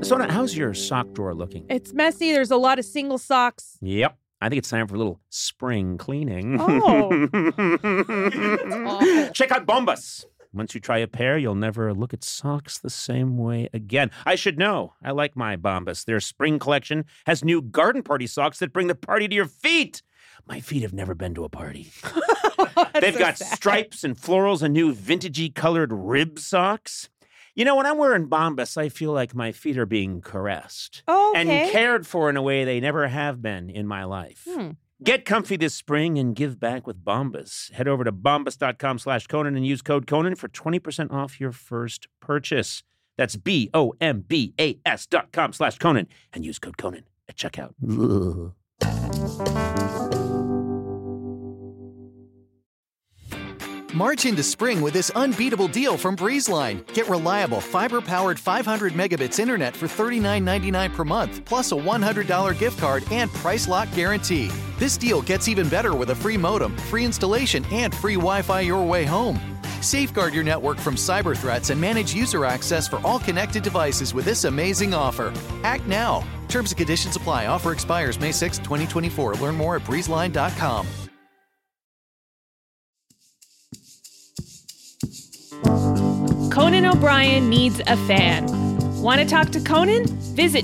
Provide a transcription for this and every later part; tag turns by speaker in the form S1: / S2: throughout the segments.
S1: Sona, how's your sock drawer looking?
S2: It's messy. There's a lot of single socks.
S1: Yep. I think it's time for a little spring cleaning.
S2: Oh.
S1: Check out Bombas. Once you try a pair, you'll never look at socks the same way again. I should know. I like my Bombas. Their spring collection has new garden party socks that bring the party to your feet. My feet have never been to a party. They've got stripes and florals and new vintagey colored rib socks. You know, when I'm wearing Bombas, I feel like my feet are being caressed and cared for in a way they never have been in my life. Get comfy this spring and give back with Bombas. Head over to bombas.com/Conan and use code Conan for 20% off your first purchase. That's BOMBAS.com/Conan and use code Conan at checkout.
S3: March into spring with this unbeatable deal from BreezeLine. Get reliable, fiber-powered 500 megabits internet for $39.99 per month, plus a $100 gift card and price lock guarantee. This deal gets even better with a free modem, free installation, and free Wi-Fi your way home. Safeguard your network from cyber threats and manage user access for all connected devices with this amazing offer. Act now. Terms and conditions apply. Offer expires May 6, 2024. Learn more at breezeline.com.
S2: Conan O'Brien needs a fan. Want to talk to Conan? Visit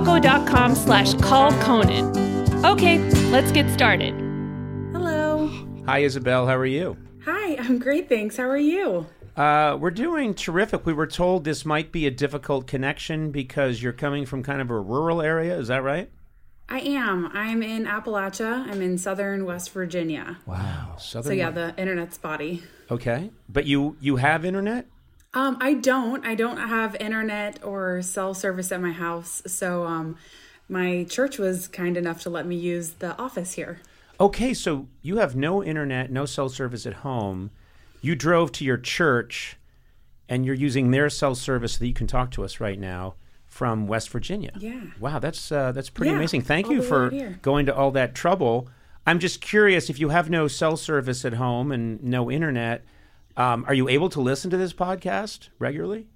S2: teamcoco.com/callconan. Okay, let's get started.
S4: Hello.
S1: Hi, Isabel. How are you?
S4: Hi, I'm great, thanks. How are you?
S1: We're doing terrific. We were told this might be a difficult connection because you're coming from kind of a rural area. Is that right?
S4: I am. I'm in Appalachia. I'm in southern West Virginia.
S1: Wow.
S4: So yeah, the internet's spotty.
S1: Okay. But you have internet?
S4: I don't have internet or cell service at my house. So my church was kind enough to let me use the office here.
S1: Okay, so you have no internet, no cell service at home. You drove to your church, and you're using their cell service so that you can talk to us right now from West Virginia.
S4: Yeah.
S1: Wow, that's pretty amazing. Thank you
S4: all the
S1: for
S4: way here.
S1: going to all that trouble. I'm just curious, if you have no cell service at home and no internet, are you able to listen to this podcast regularly?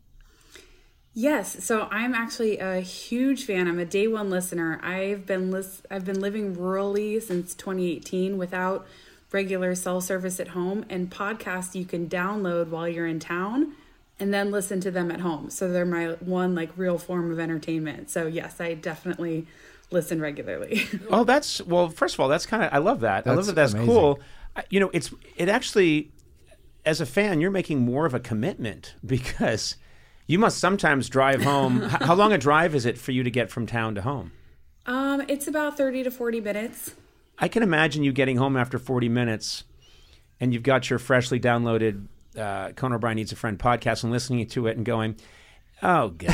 S4: Yes, so I'm actually a huge fan. I'm a day one listener. I've been living rurally since 2018 without regular cell service at home, and podcasts you can download while you're in town and then listen to them at home. So they're my one like real form of entertainment. So yes, I definitely listen regularly.
S1: Oh, first of all, that's kind of, I love that. I love that. That's
S5: amazing.
S1: cool. It actually, as a fan, you're making more of a commitment because you must sometimes drive home. How long a drive is it for you to get from town to home?
S4: It's about 30 to 40 minutes.
S1: I can imagine you getting home after 40 minutes and you've got your freshly downloaded Conan O'Brien Needs a Friend podcast and listening to it and going, oh, God.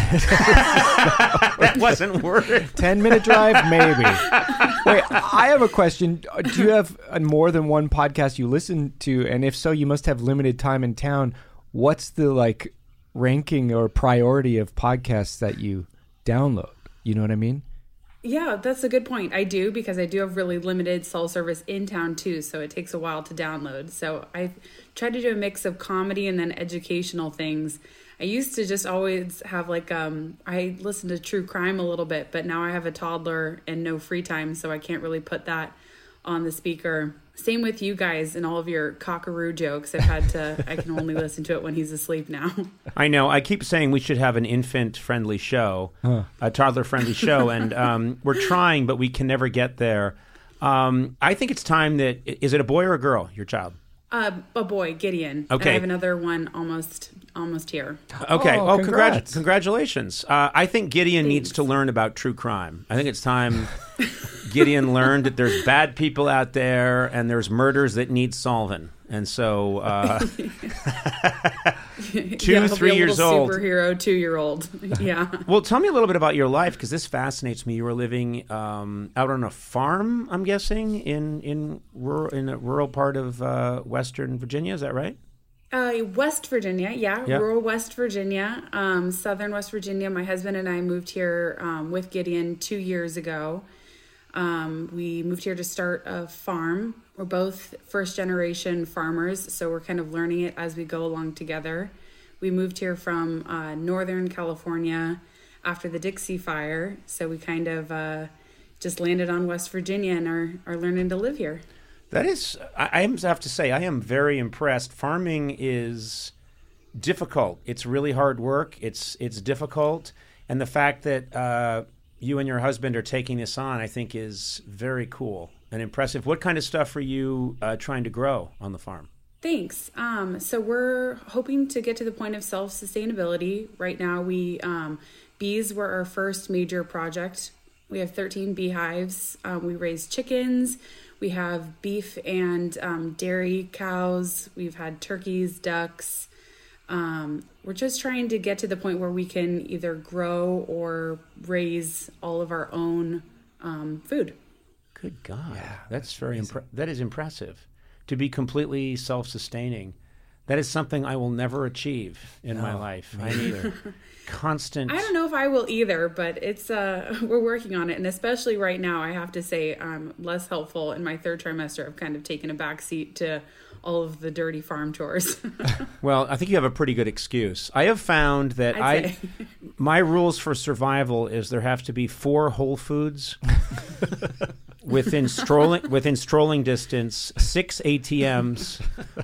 S1: That wasn't worth it.
S5: 10-minute drive, maybe. Wait, I have a question. Do you have more than one podcast you listen to? And if so, you must have limited time in town. What's the ranking or priority of podcasts that you download? You know what I mean?
S4: Yeah, that's a good point. I do, because I do have really limited cell service in town too, so it takes a while to download. So I try to do a mix of comedy and then educational things. I used to just always have I listen to true crime a little bit, but now I have a toddler and no free time, so I can't really put that on the speaker. Same with you guys and all of your cockaroo jokes. I can only listen to it when he's asleep now.
S1: I know. I keep saying we should have an infant-friendly show, a toddler-friendly show, and we're trying, but we can never get there. I think it's time that... Is it a boy or a girl, your child?
S4: A boy, Gideon.
S1: Okay.
S4: And I have another one almost here.
S1: Okay.
S5: Oh, congrats.
S1: Congratulations. I think Gideon needs to learn about true crime. I think it's time Gideon learned that there's bad people out there and there's murders that need solving. And so 3 years old.
S4: Superhero 2-year-old. Yeah.
S1: Well, tell me a little bit about your life, because this fascinates me. You were living out on a farm, I'm guessing, in a rural part of Western Virginia. Is that right?
S4: West Virginia, yeah. Rural West Virginia, southern West Virginia. My husband and I moved here with Gideon 2 years ago. We moved here to start a farm. We're both first-generation farmers, so we're kind of learning it as we go along together. We moved here from Northern California, after the Dixie Fire. So we kind of just landed on West Virginia and are learning to live here.
S1: That is, I have to say, I am very impressed. Farming is difficult. It's really hard work. It's difficult. And the fact that you and your husband are taking this on, I think, is very cool and impressive. What kind of stuff are you trying to grow on the farm?
S4: Thanks. So we're hoping to get to the point of self-sustainability. Right now, bees were our first major project. We have 13 beehives. We raise chickens. We have beef and dairy cows. We've had turkeys, ducks. We're just trying to get to the point where we can either grow or raise all of our own food.
S1: Good God. That's very that is impressive. To be completely self-sustaining. That is something I will never achieve in my life. I need constant...
S4: I don't know if I will either, but it's we're working on it. And especially right now, I have to say I'm less helpful. In my third trimester, I've kind of taken a back seat to all of the dirty farm chores.
S1: Well, I think you have a pretty good excuse. I have found that my rules for survival is there have to be 4 Whole Foods within strolling distance, 6 ATMs,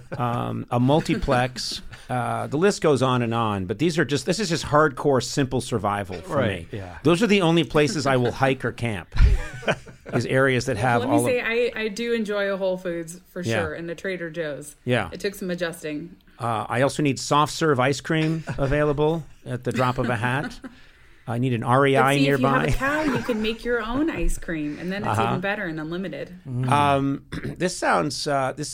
S1: a multiplex. The list goes on and on, but this is just hardcore, simple survival for me.
S5: Yeah.
S1: Those are the only places I will hike or camp. Is areas that have
S4: Let me say, I do enjoy a Whole Foods for sure, and the Trader Joe's.
S1: Yeah.
S4: It took some adjusting.
S1: I also need soft serve ice cream available at the drop of a hat. I need an REI nearby.
S4: If you have a cow, you can make your own ice cream, and then it's even better and unlimited.
S1: This sounds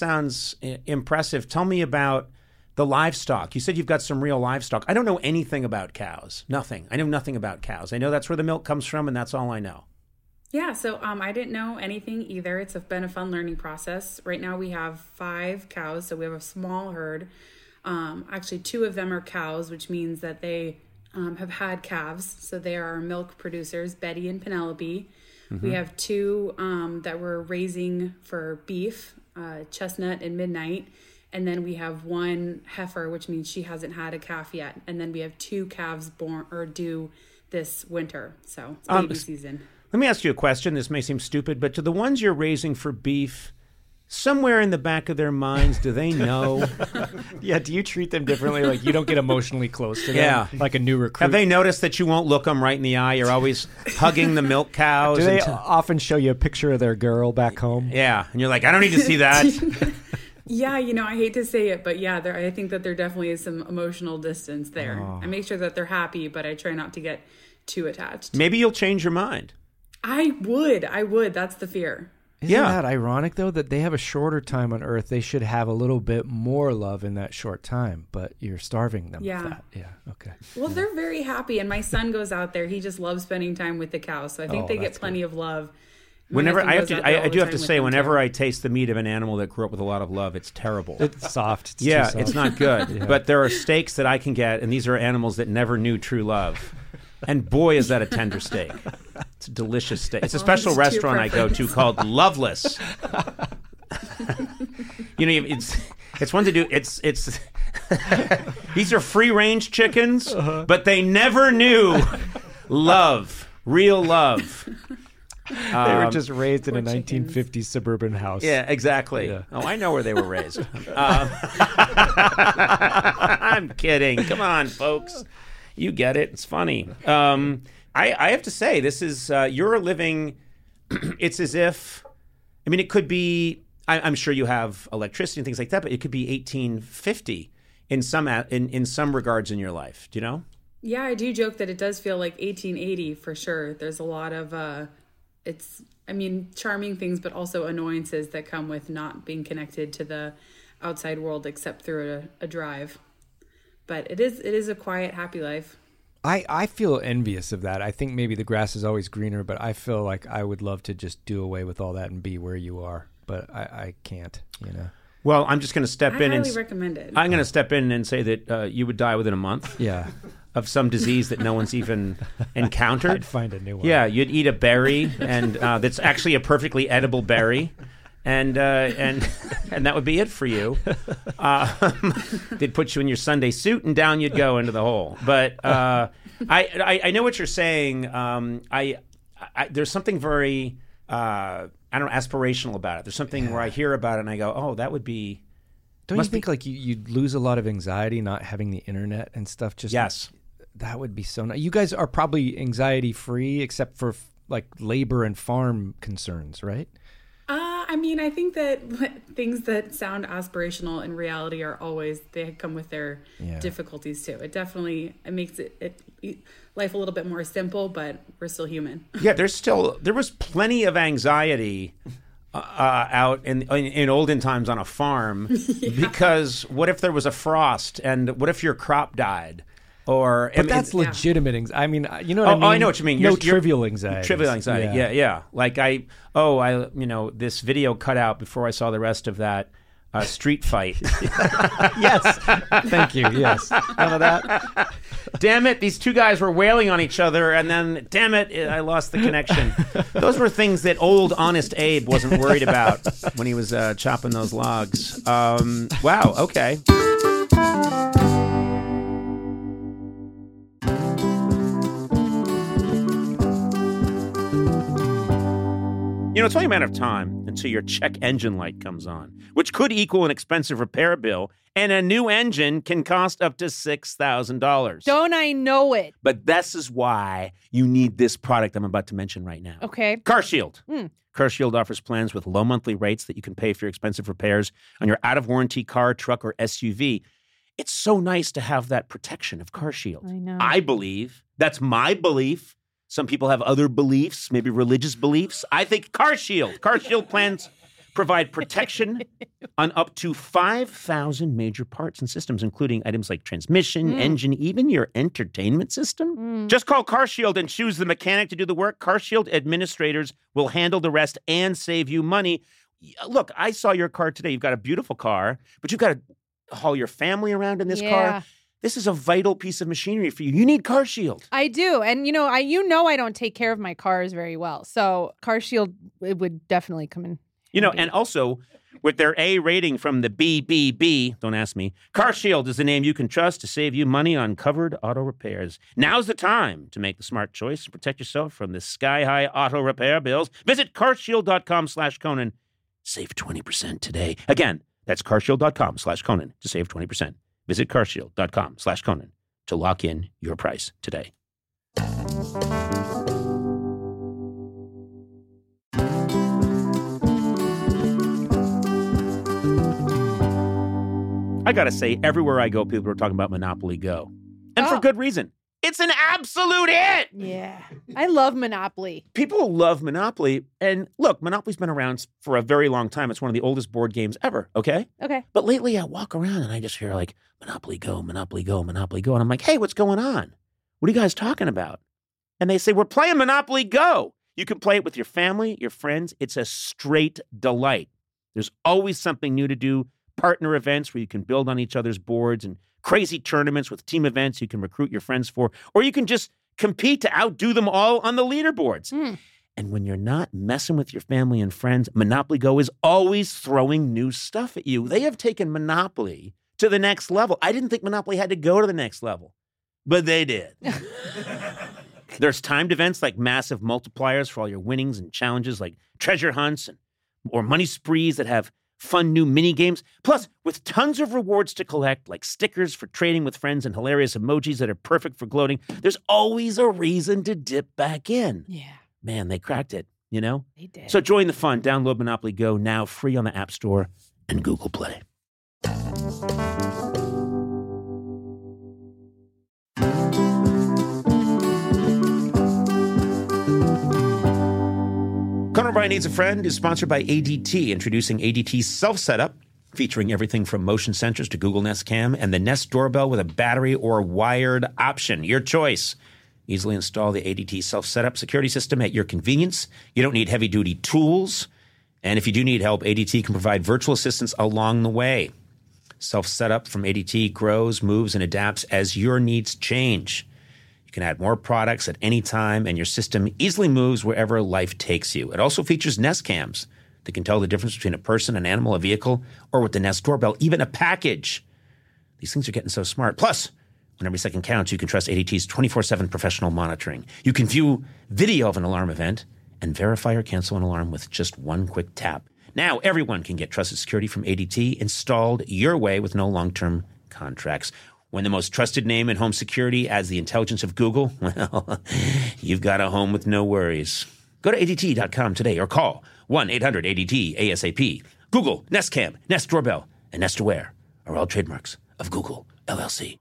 S1: impressive. Tell me about the livestock. You said you've got some real livestock. I don't know anything about cows. Nothing. I know nothing about cows. I know that's where the milk comes from, and that's all I know.
S4: Yeah, so I didn't know anything either. It's been a fun learning process. Right now we have 5 cows, so we have a small herd. Actually, 2 of them are cows, which means that they have had calves. So they are our milk producers, Betty and Penelope. Mm-hmm. We have 2 that we're raising for beef, Chestnut and Midnight. And then we have 1 heifer, which means she hasn't had a calf yet. And then we have 2 calves born or due this winter. So it's baby season.
S1: Let me ask you a question. This may seem stupid, but to the ones you're raising for beef, somewhere in the back of their minds, do they know?
S5: Yeah, do you treat them differently? Like you don't get emotionally close to them? Like a new recruit?
S1: Have they noticed that you won't look them right in the eye? You're always hugging the milk cows.
S5: Do they often show you a picture of their girl back home?
S1: Yeah, and you're like, I don't need to see that.
S4: Yeah, I hate to say it, but yeah, I think that there definitely is some emotional distance there. I make sure that they're happy, but I try not to get too attached.
S1: Maybe you'll change your mind.
S4: I would. That's the fear.
S5: Isn't that ironic, though, that they have a shorter time on Earth? They should have a little bit more love in that short time, but you're starving them with that. Yeah, okay.
S4: Well, they're very happy, and my son goes out there. He just loves spending time with the cows, so I think they get plenty of love.
S1: Whenever I do have to say, whenever I taste the meat of an animal that grew up with a lot of love, it's terrible.
S5: It's soft. It's
S1: too
S5: soft.
S1: It's not good. Yeah. But there are steaks that I can get, and these are animals that never knew true love. And boy, is that a tender steak. It's a delicious steak. It's a special restaurant I go to called Loveless. It's one to do. It's these are free range chickens, but they never knew love, real love.
S5: They were just raised in a 1950s suburban house.
S1: Yeah, exactly. Yeah. Oh, I know where they were raised. I'm kidding. Come on, folks. You get it. It's funny. I have to say, this is, you're living, it's as if, it could be, I'm sure you have electricity and things like that, but it could be 1850 in some regards in your life. Do you know? Yeah,
S4: I do joke that it does feel like 1880 for sure. There's a lot of, charming things, but also annoyances that come with not being connected to the outside world except through a drive. But it is a quiet, happy life.
S5: I feel envious of that. I think maybe the grass is always greener, but I feel like I would love to just do away with all that and be where you are. But I can't,
S1: Well, I'm just going to step in and
S4: highly recommend it.
S1: I'm going to step in and say that you would die within a month.
S5: Yeah.
S1: Of some disease that no one's even encountered.
S5: I'd find a new one.
S1: Yeah, you'd eat a berry, and that's actually a perfectly edible berry. and that would be it for you. They'd put you in your Sunday suit, and down you'd go into the hole. But I know what you're saying. There's something very aspirational about it. There's something where I hear about it and I go, oh, that would be.
S5: Don't you think like you'd lose a lot of anxiety not having the internet and stuff?
S1: Yes.
S5: That would be so nice. You guys are probably anxiety free except for like labor and farm concerns, right?
S4: I mean, I think that things that sound aspirational in reality they come with their difficulties too. It makes it life a little bit more simple, but we're still human.
S1: Yeah, there was plenty of anxiety out in olden times on a farm because what if there was a frost and what if your crop died?
S5: But that's legitimate anxiety. I mean, you know what I mean?
S1: Oh, I know what you mean.
S5: No trivial anxiety.
S1: Trivial anxiety, yeah. Like this video cut out before I saw the rest of that street fight.
S5: Yes. Thank you. Yes. None of that.
S1: Damn it, these two guys were wailing on each other, and then, damn it, I lost the connection. Those were things that old, honest Abe wasn't worried about when he was chopping those logs. Wow, okay. You know, it's only a matter of time until your check engine light comes on, which could equal an expensive repair bill, and a new engine can cost up to $6,000.
S2: Don't I know it?
S1: But this is why you need this product I'm about to mention right now.
S2: Okay.
S1: CarShield. CarShield offers plans with low monthly rates that you can pay for your expensive repairs on your out-of-warranty car, truck, or SUV. It's so nice to have that protection of CarShield.
S2: I know.
S1: I believe. That's my belief. Some people have other beliefs, maybe religious beliefs. I think CarShield plans provide protection on up to 5,000 major parts and systems, including items like transmission, engine, even your entertainment system. Just call CarShield and choose the mechanic to do the work. CarShield administrators will handle the rest and save you money. Look, I saw your car today. You've got a beautiful car, but you've got to haul your family around in this car. This is a vital piece of machinery for you. You need CarShield.
S2: I do. And, I don't take care of my cars very well. So CarShield, it would definitely come in.
S1: And also with their A rating from the BBB, don't ask me, CarShield is the name you can trust to save you money on covered auto repairs. Now's the time to make the smart choice to protect yourself from the sky-high auto repair bills. Visit carshield.com/Conan. Save 20% today. Again, that's carshield.com/Conan to save 20%. Visit carshield.com/Conan to lock in your price today. I gotta say, everywhere I go, people are talking about Monopoly Go. And for good reason. It's an absolute hit!
S2: Yeah. I love Monopoly.
S1: People love Monopoly. And look, Monopoly's been around for a very long time. It's one of the oldest board games ever, okay?
S2: Okay.
S1: But lately I walk around and I just hear like, Monopoly Go, Monopoly Go, Monopoly Go. And I'm like, hey, what's going on? What are you guys talking about? And they say, we're playing Monopoly Go. You can play it with your family, your friends. It's a straight delight. There's always something new to do. Partner events where you can build on each other's boards and crazy tournaments with team events you can recruit your friends for, or you can just compete to outdo them all on the leaderboards. And when you're not messing with your family and friends, Monopoly Go is always throwing new stuff at you. They have taken Monopoly to the next level. I didn't think Monopoly had to go to the next level, but they did. There's timed events like massive multipliers for all your winnings and challenges like treasure hunts or money sprees that have fun new mini games. Plus, with tons of rewards to collect, like stickers for trading with friends and hilarious emojis that are perfect for gloating, there's always a reason to dip back in.
S2: Yeah.
S1: Man, they cracked it, They
S2: did.
S1: So join the fun. Download Monopoly Go now, free on the App Store and Google Play. Conan O'Brien Needs a Friend is sponsored by ADT, introducing ADT Self-Setup, featuring everything from motion sensors to Google Nest Cam and the Nest Doorbell with a battery or wired option. Your choice. Easily install the ADT Self-Setup security system at your convenience. You don't need heavy-duty tools. And if you do need help, ADT can provide virtual assistance along the way. Self-Setup from ADT grows, moves, and adapts as your needs change. You can add more products at any time, and your system easily moves wherever life takes you. It also features Nest Cams that can tell the difference between a person, an animal, a vehicle, or with the Nest doorbell, even a package. These things are getting so smart. Plus, when every second counts, you can trust ADT's 24/7 professional monitoring. You can view video of an alarm event and verify or cancel an alarm with just one quick tap. Now, everyone can get trusted security from ADT installed your way with no long-term contracts. When the most trusted name in home security adds the intelligence of Google, well, you've got a home with no worries. Go to ADT.com today or call 1-800-ADT-ASAP. Google, Nest Cam, Nest Doorbell, and Nest Aware are all trademarks of Google, LLC.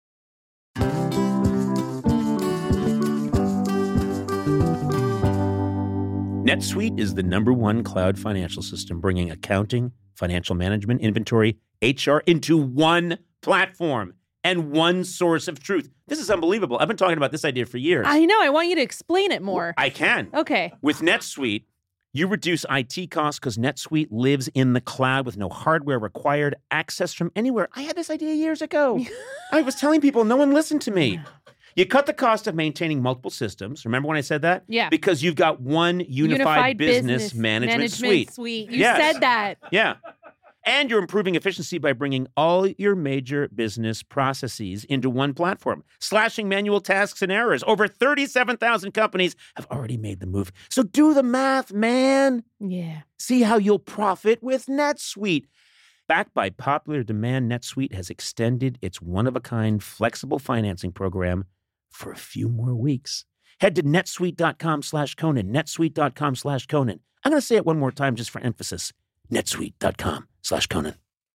S1: NetSuite is the #1 cloud financial system, bringing accounting, financial management, inventory, HR into one platform and one source of truth. This is unbelievable. I've been talking about this idea for years.
S2: I know. I want you to explain it more.
S1: I can.
S2: Okay.
S1: With NetSuite, you reduce IT costs because NetSuite lives in the cloud with no hardware required, access from anywhere. I had this idea years ago. I was telling people, no one listened to me. You cut the cost of maintaining multiple systems. Remember when I said that?
S2: Yeah.
S1: Because you've got one unified business management suite.
S2: You
S1: Yes.
S2: said that.
S1: Yeah. And you're improving efficiency by bringing all your major business processes into one platform, slashing manual tasks and errors. Over 37,000 companies have already made the move. So do the math, man.
S2: Yeah.
S1: See how you'll profit with NetSuite. Backed by popular demand, NetSuite has extended its one-of-a-kind flexible financing program for a few more weeks. Head to netsuite.com/Conan, netsuite.com/Conan. I'm going to say it one more time just for emphasis. netsuite.com/Conan.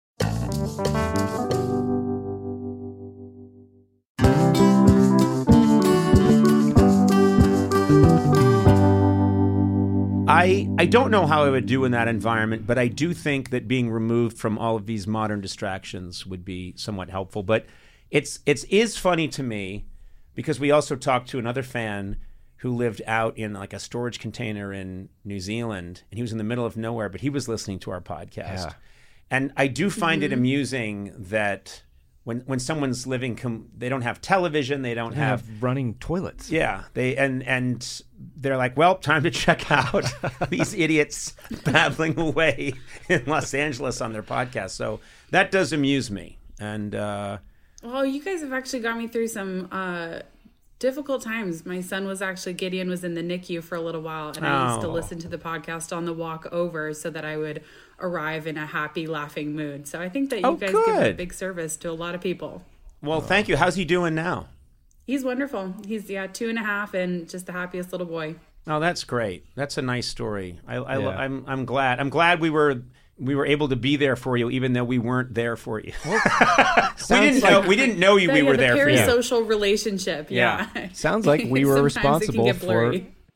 S1: I don't know how I would do in that environment, but I do think that being removed from all of these modern distractions would be somewhat helpful. But it is funny to me because we also talked to another fan who lived out in like a storage container in New Zealand, and he was in the middle of nowhere, but he was listening to our podcast.
S5: Yeah.
S1: And I do find it amusing that when someone's living, they don't have television, they don't have
S5: running toilets.
S1: Yeah, and they're like, well, time to check out these idiots babbling away in Los Angeles on their podcast. So that does amuse me. And
S4: well, you guys have actually got me through some difficult times. My son Gideon was in the NICU for a little while, and I used to listen to the podcast on the walk over so that I would arrive in a happy, laughing mood. So I think that you guys give a big service to a lot of people.
S1: Well, thank you. How's he doing now?
S4: He's wonderful. He's 2.5 and just the happiest little boy.
S1: Oh, that's great. That's a nice story. I'm glad. I'm glad we were able to be there for you, even though we weren't there for you. We didn't know you. We were there for you.
S4: The parasocial relationship. Yeah.
S5: Sounds like we were responsible for.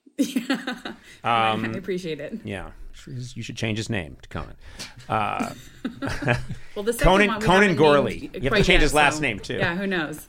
S4: I appreciate it.
S1: Yeah. You should change his name to Conan.
S4: Well, the second
S1: Conan Gorley. You have to change his last name too.
S4: Yeah, who knows?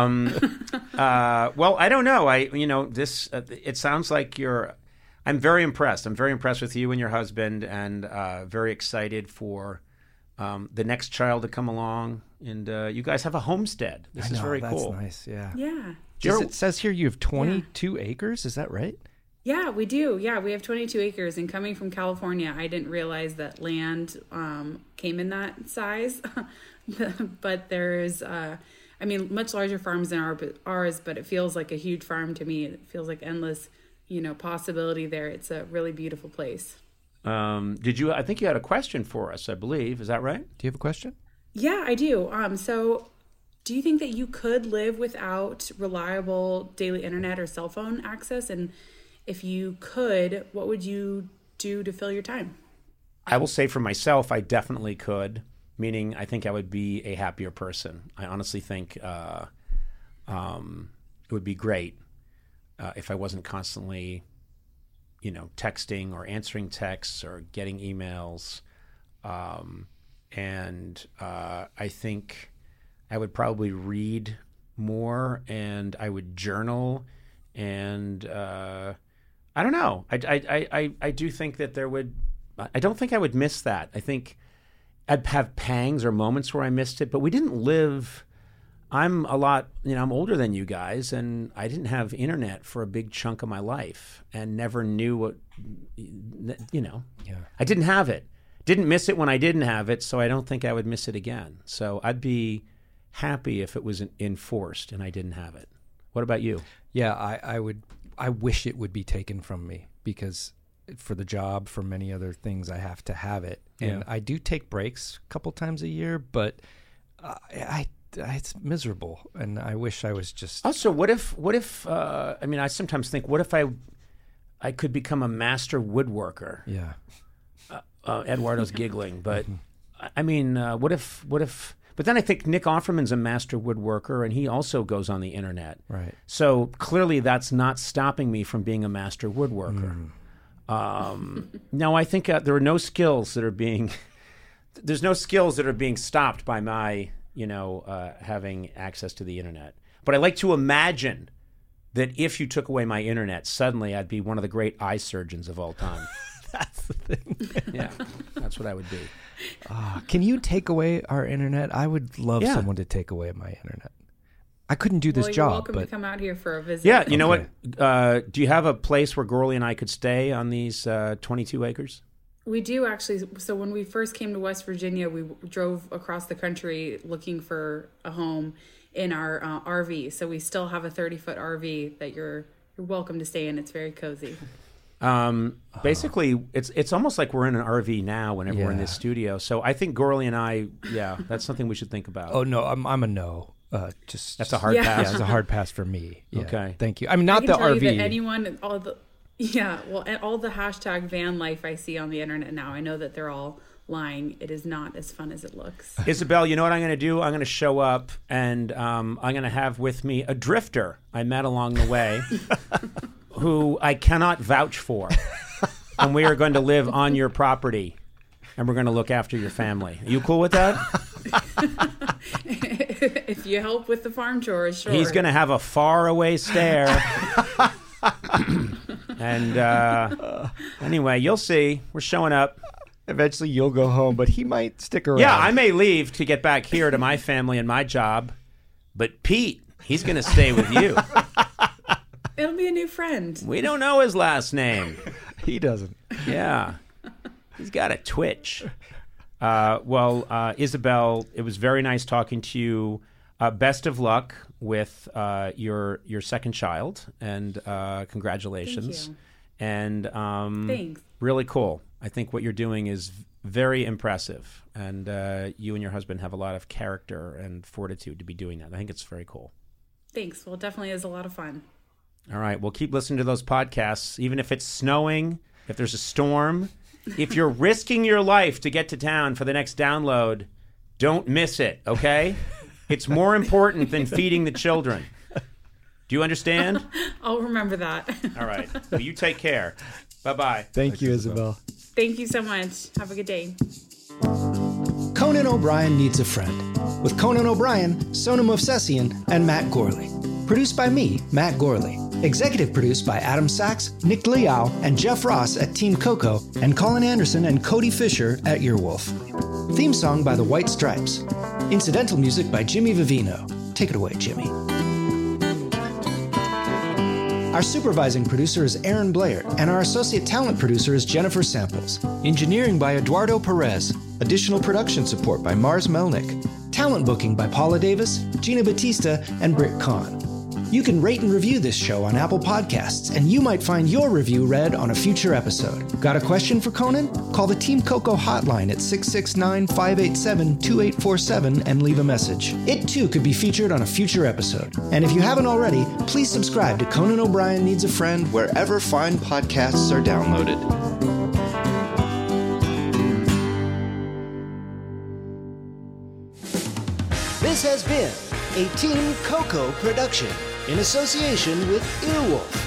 S1: Well, I don't know. It sounds like I'm very impressed. I'm very impressed with you and your husband, and very excited for the next child to come along. And you guys have a homestead. This is very cool.
S5: That's nice. Yeah.
S4: Yeah.
S5: It says here you have 22 acres. Is that right?
S4: Yeah, we do. Yeah, we have 22 acres. And coming from California, I didn't realize that land came in that size. But there's, much larger farms than ours, but it feels like a huge farm to me. It feels like endless, possibility there. It's a really beautiful place.
S1: I think you had a question for us, I believe. Is that right?
S5: Do you have a question?
S4: Yeah, I do. So do you think that you could live without reliable daily internet or cell phone access? And if you could, what would you do to fill your time?
S1: I will say for myself, I definitely could, meaning I think I would be a happier person. I honestly think it would be great if I wasn't constantly, texting or answering texts or getting emails. And I think I would probably read more, and I would journal, and I don't know. I do think that I don't think I would miss that. I think I'd have pangs or moments where I missed it, but we didn't live I'm a lot, I'm older than you guys, and I didn't have internet for a big chunk of my life and never knew what, I didn't have it. Didn't miss it when I didn't have it, so I don't think I would miss it again. So I'd be happy if it was enforced and I didn't have it. What about you?
S5: Yeah, I wish it would be taken from me because for the job, for many other things, I have to have it. And I do take breaks a couple times a year, but it's miserable, and I wish I was just...
S1: Also, what if I sometimes think, what if I could become a master woodworker?
S5: Yeah.
S1: Eduardo's giggling, but what if, but then I think Nick Offerman's a master woodworker, and he also goes on the internet.
S5: Right.
S1: So clearly that's not stopping me from being a master woodworker. No, I think there are no skills that are being, there's no skills that are being stopped by my, having access to the internet. But I like to imagine that if you took away my internet, suddenly I'd be one of the great eye surgeons of all time.
S5: That's the thing.
S1: Yeah, that's what I would be.
S5: Can you take away our internet? I would love someone to take away my internet. I couldn't do this
S4: you're
S5: job.
S4: Welcome
S5: but
S4: to come out here for a visit.
S1: Yeah, you know what? Do you have a place where Gorley and I could stay on these 22 acres?
S4: We do actually. So when we first came to West Virginia, we drove across the country looking for a home in our RV. So we still have a 30-foot RV that you're welcome to stay in. It's very cozy.
S1: Basically, it's almost like we're in an RV now whenever we're in this studio. So I think Gorley and I, that's something we should think about.
S5: Oh no, I'm a no.
S1: That's a hard pass.
S5: Yeah, it's a hard pass for me. Yeah,
S1: okay,
S5: thank you. I mean, not the RV.
S4: That anyone, all the hashtag van life I see on the internet now, I know that they're all lying. It is not as fun as it looks.
S1: Isabel, you know what I'm going to do? I'm going to show up, and I'm going to have with me a drifter I met along the way. Who I cannot vouch for. And we are going to live on your property, and we're going to look after your family. Are you cool with that?
S4: If you help with the farm chores, sure.
S1: He's going to have a faraway stare. And anyway, you'll see. We're showing up.
S5: Eventually you'll go home, but he might stick around.
S1: Yeah, I may leave to get back here to my family and my job, but Pete, he's going to stay with you.
S4: It'll be a new friend.
S1: We don't know his last name.
S5: He doesn't.
S1: Yeah. He's got a twitch. Isabel, it was very nice talking to you. Best of luck with your second child, and congratulations.
S4: Thank you.
S1: And
S4: thanks.
S1: Really cool. I think what you're doing is very impressive, and you and your husband have a lot of character and fortitude to be doing that. I think it's very cool.
S4: Thanks. Well, it definitely is a lot of fun.
S1: All right. Well, keep listening to those podcasts, even if it's snowing, if there's a storm. If you're risking your life to get to town for the next download, don't miss it, okay? It's more important than feeding the children. Do you understand?
S4: I'll remember that.
S1: All right. Well, you take care. Bye-bye.
S5: Thank you, Isabel.
S4: Thank you so much. Have a good day.
S6: Conan O'Brien Needs a Friend. With Conan O'Brien, Sona Movsesian, and Matt Gorley. Produced by me, Matt Gorley. Executive produced by Adam Sachs, Nick Liao, and Jeff Ross at Team Coco, and Colin Anderson and Cody Fisher at Earwolf. Theme song by The White Stripes. Incidental music by Jimmy Vivino. Take it away, Jimmy. Our supervising producer is Aaron Blair, and our associate talent producer is Jennifer Samples. Engineering by Eduardo Perez. Additional production support by Mars Melnick. Talent booking by Paula Davis, Gina Batista, and Britt Kahn. You can rate and review this show on Apple Podcasts, and you might find your review read on a future episode. Got a question for Conan? Call the Team Coco hotline at 669-587-2847 and leave a message. It too could be featured on a future episode. And if you haven't already, please subscribe to Conan O'Brien Needs a Friend wherever fine podcasts are downloaded. This has been a Team Coco production in association with Earwolf.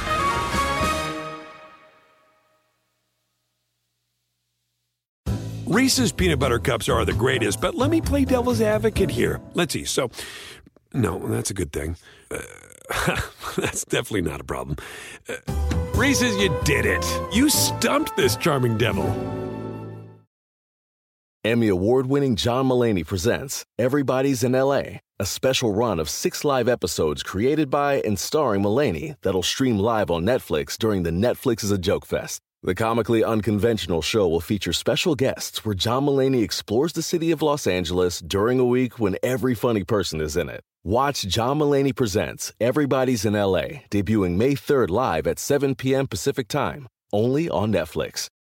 S7: Reese's Peanut Butter Cups are the greatest, but let me play devil's advocate here. Let's see. So, no, that's a good thing. That's definitely not a problem. Reese's, you did it. You stumped this charming devil.
S8: Emmy award-winning John Mulaney presents Everybody's in L.A., a special run of 6 live episodes created by and starring Mulaney that'll stream live on Netflix during the Netflix is a Joke Fest. The comically unconventional show will feature special guests where John Mulaney explores the city of Los Angeles during a week when every funny person is in it. Watch John Mulaney Presents Everybody's in L.A., debuting May 3rd live at 7 p.m. Pacific Time, only on Netflix.